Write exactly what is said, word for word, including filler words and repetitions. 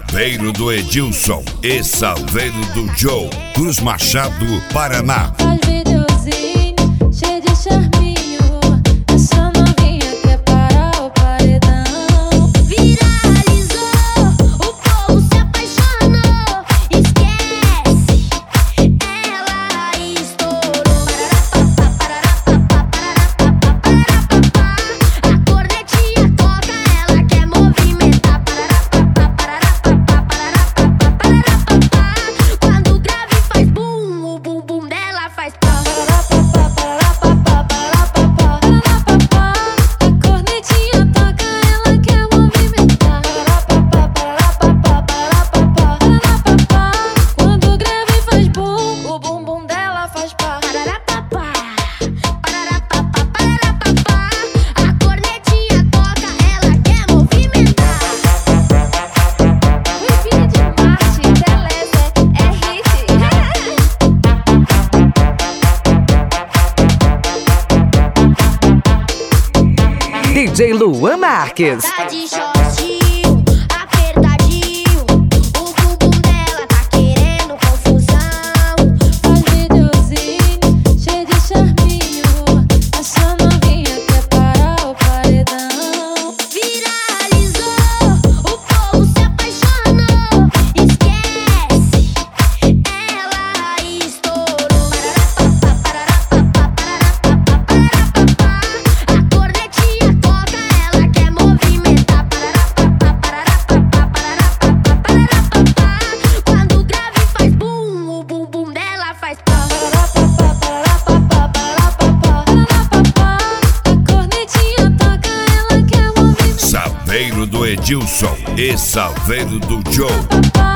Saveiro do Edilson e Saveiro do Joe, Cruz Machado, Paraná. Faz videozinho, cheio de charminho. Essa novinha quer parar o paredão. Viralizou, o povo se apaixonou. Esquece, ela estourou. A cornetinha toca, ela quer movimentar. Quando o grave faz bum, o bum bum dela faz pá. A cornetinha toca, ela quer movimentar. Quando o grave faz bum, o bum bum dela faz pá. A cornetinha toca, ela quer movimentar. Oi, filha de Marte, beleza, é hit. D J Luan Marques. Tá de shortinho, apertadinho. O bumbum dela tá querendo confusão. Faz videozinho, cheio de charminho. Essa novinha quer parar o paredão. Viralizou, o povo se apaixonou. Esquece, ela estourou. A cornetinha toca, ela quer movimentar. Quando o grave faz bum, o bum bum dela faz pá. A cornetinha toca, ela quer movimentar. Saveiro do Edilson e Saveiro do Joe.